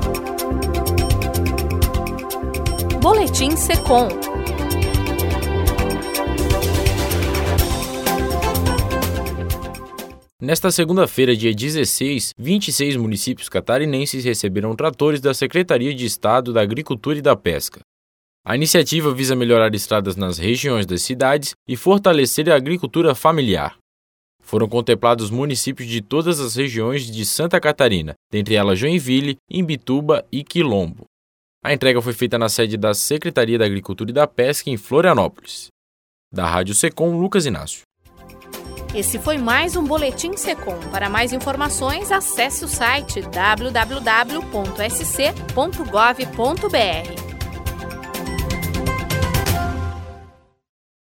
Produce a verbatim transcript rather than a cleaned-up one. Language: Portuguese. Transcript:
Boletim Secom. Nesta segunda-feira, dia dezesseis, vinte e seis municípios catarinenses receberam tratores da Secretaria de Estado da Agricultura e da Pesca. A iniciativa visa melhorar estradas nas regiões das cidades e fortalecer a agricultura familiar. Foram contemplados municípios de todas as regiões de Santa Catarina, dentre elas Joinville, Imbituba e Quilombo. A entrega foi feita na sede da Secretaria da Agricultura e da Pesca, em Florianópolis. Da Rádio Secom, Lucas Inácio. Esse foi mais um Boletim Secom. Para mais informações, acesse o site w w w ponto s c ponto gov ponto b r.